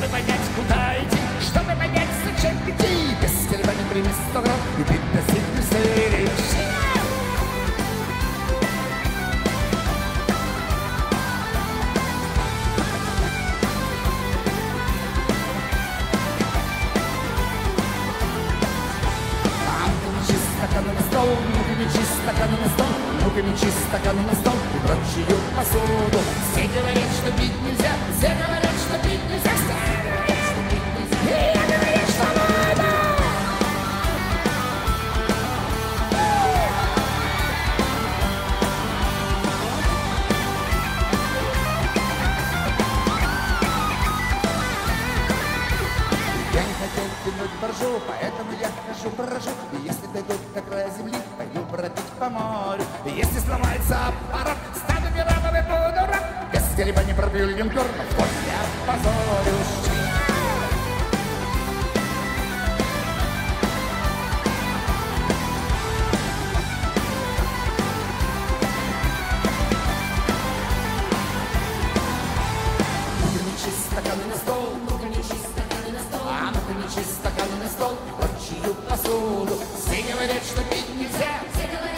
Чтобы понять, куда идти, чтобы понять, зачем идти, без колебаний прими 100 грамм и ты достигнешь цели. Стаканы на стол, ну-ка мечи стаканы на стол, ну-ка мечи стаканы на стол и прочую посуду. Все говорят, что пить нельзя, все говорят, что пить нельзя, все говорят, что пить нельзя, и я говорю, что надо. Я не хотел тянуть боржу, поэтому я хожу, брожу. И если дойдут до края земли, пойду бродить по морю. И если сломается аппарат, стану пиратом и буду рад. Без колебаний пробью линкор, но в ход я позорюсь. Стаканы на стол, ну-ка мечи стаканы на стол, а ну-ка мечи стаканы на стол, прочую посуду. Все говорят, что пить нельзя, все говорят,